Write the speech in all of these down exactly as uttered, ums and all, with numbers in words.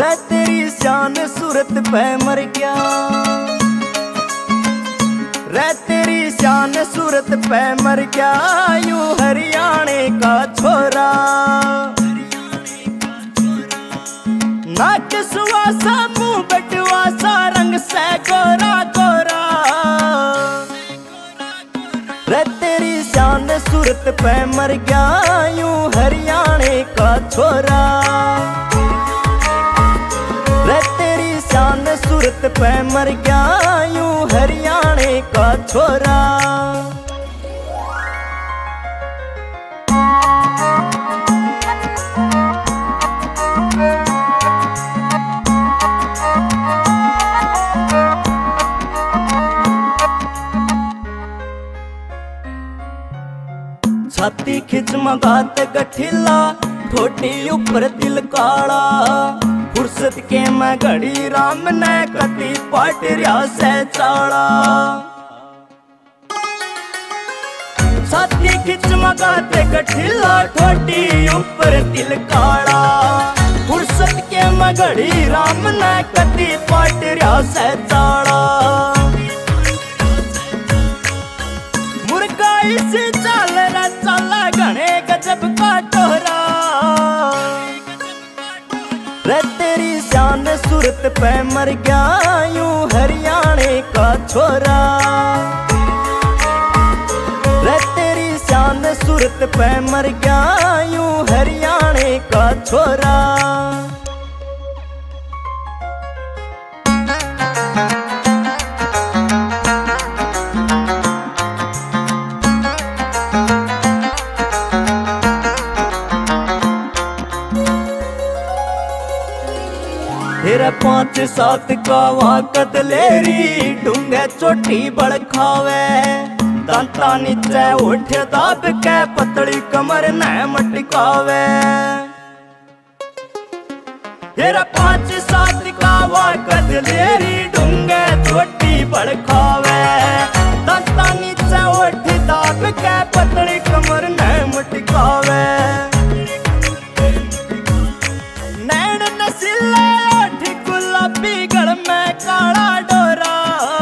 रे तेरी शान सूरत पे मर गया, रे तेरी शान सूरत पे मर गया, यूं हरियाणे का छोरा। नाक सुवासा मुंह बटवासा रंग से गोरा गोरा, रे तेरी शान सूरत पे मर गया, यूं हरियाणे का छोरा। रे तेरी शान सूरत पे मर गया, यूं हरियाणे का छोरा। छाती खिच मगात गठिला, ठोटी ऊपर दिल काला, फुर्सत के मैं घड़ी राम ने कति पाट रिया से चाड़ा। छाती खिच मगात गठिला, ठोटी ऊपर दिल काला, फुर्सत के मैं घड़ी राम ने कति पाट रिया से चाड़ा। मुर्गा इसी चाल रा चाला घने गजब का टोरा, रे तेरी शान सूरत पे मर गया, यूं हरियाणे का छोरा। रे तेरी शान सूरत पे मर गया, यूं हरियाणे का छोरा। तेरा पांच सात कावा कदलेरी, डूंगे चोटी बड़ खावे, दांता नीचे उठ दाब के पतली कमर न मटकावे। तेरा पांच सात कावा कदलेरी, डूंगे चोटी बड़ खावे, दांता नीचे उठ दाब के पतली कमर न मटकावे। नैन नसीले में काला डोरा,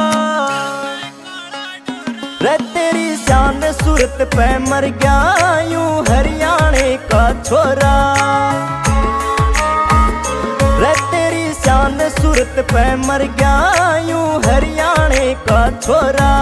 रे तेरी शान सूरत पे मर गया, यूं हरियाणे का छोरा। रे तेरी शान सूरत पे मर गया, यूं हरियाणे का छोरा।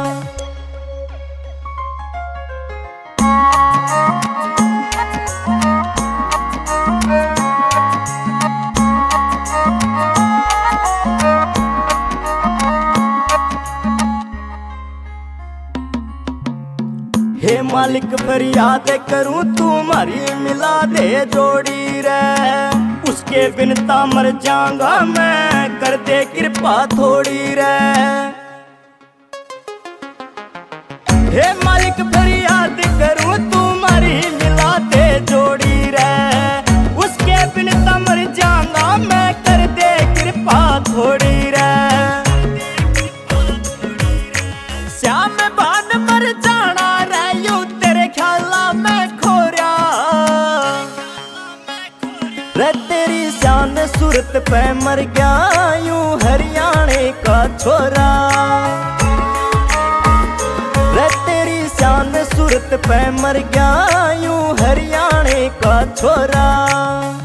हे मालिक फरियाद करूं तुम्हारी मिला दे जोड़ी रे, उसके बिन ता मर जाऊंगा मैं, कर दे कृपा थोड़ी रे। हे मालिक फरियाद करूं तुम्हारी मिला दे जोड़ी रे, उसके बिन ता मर जाऊंगा मैं, कर दे कृपा थोड़ी रे। श्याम भान मर जाना रे तेरी शान सूरत पे मर गया, यूं हरियाणे का छोरा। रे तेरी शान सूरत पे मर गया, यूं हरियाणे का छोरा।